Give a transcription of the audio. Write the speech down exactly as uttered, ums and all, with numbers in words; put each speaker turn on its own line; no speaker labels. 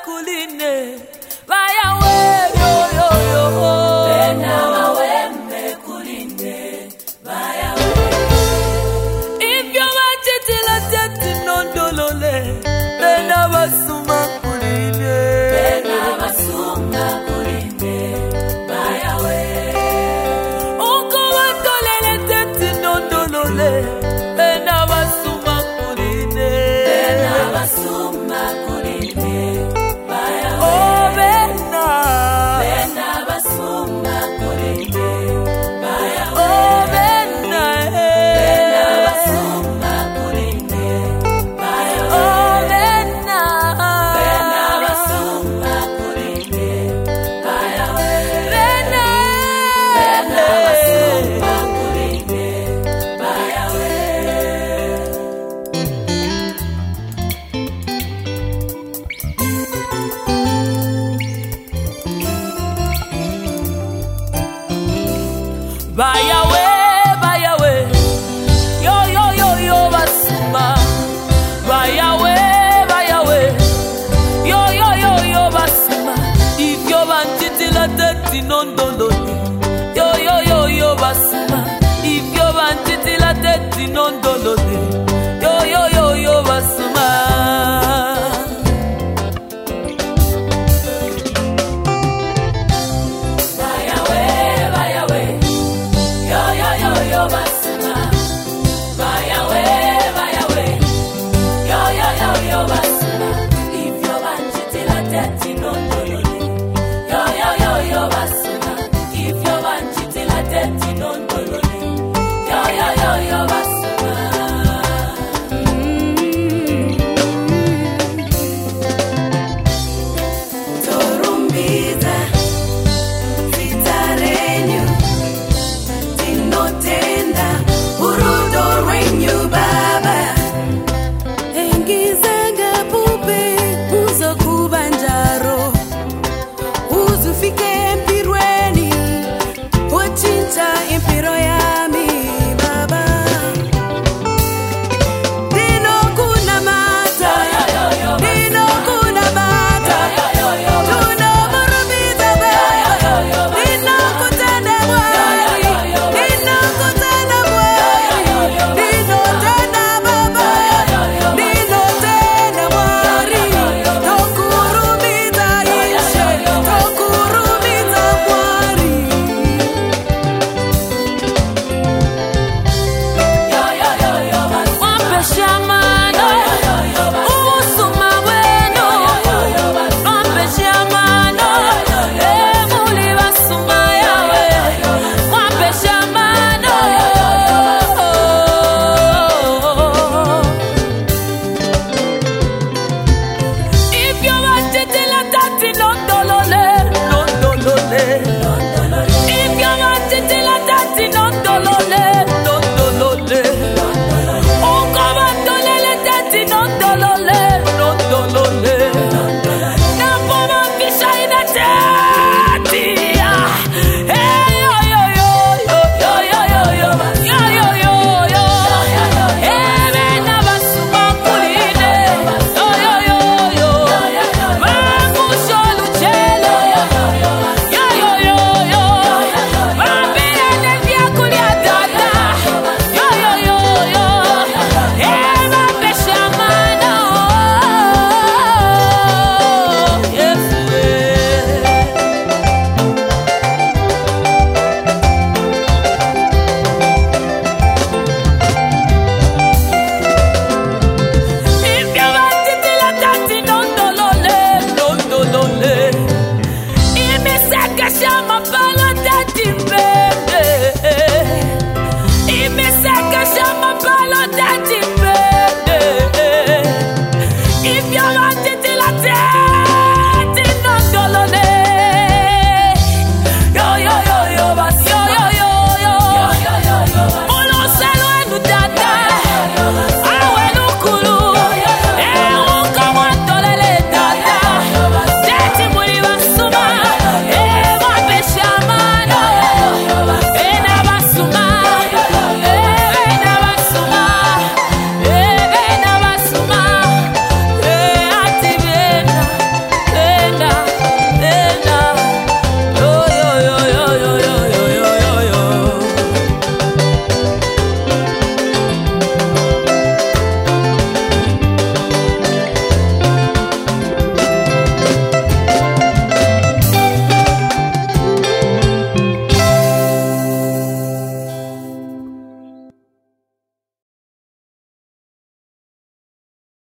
kuline vaya we yo yo yo bena we me kuline vaya we if you want it till a death no dolole bena basuma kuline bena basuma kuline vaya we uko watolele death no dolole bena basuma kuline bena basuma kuline vaya we oh bena bena basuma kuline vaya we oh bena bena basuma kuline vaya we oh bena bena basuma kuline vaya we bena bena basuma kuline vaya we vaya we vaya we yo yo yo yo basuma vaya we vaya we yo yo yo yo basuma if yo banchiti la tete nondolole yo yo yo yo basuma if yo banchiti la tete nondolole yo yo yo yo basuma vaya we vaya we yo yo yo yo basuma vaya we vaya we yo yo yo yo basuma if yo banchiti la tete nondolole yo yo yo yo basuma if yo banchiti la tete nondolole yo yo yo yo basuma
Torumbiza Zitarenyu Tinotenda Urudo renyu baba Engizanga pupe Uzo kubanjaro Uzu fike empirweni Ochincha empiro yami baba Dino kuna mata Dino kuna mata Tuno murubita baba Dino kutenda mwari Dino kutenda mwari Dino tenda baba Dino tenda mwari Tokurubita ishe Tokurubita mwari
Wampe shamano Umusuma weno Wampe shamano Emuli basuma yawe Wampe shamano If you want it till a tati nondolole Nondolole If you want it till a tati nondolole Nondolole Uko watolele tati nondolole Nondolole Napo mambisha ina tati Hey yo yo yo yo yo yo yo yo yo yo yo Hey bena basuma kuline yo yo yo yo Vangu sholu chelo yo yo yo yo yo Vambia nevia kulia tata yo yo yo yo Hey vambe shamano Yes If you want it till a tati nondolole Nondolole Imi seka shama pala tati mbele Imi seka shama pala tati mbele If you want it till a tati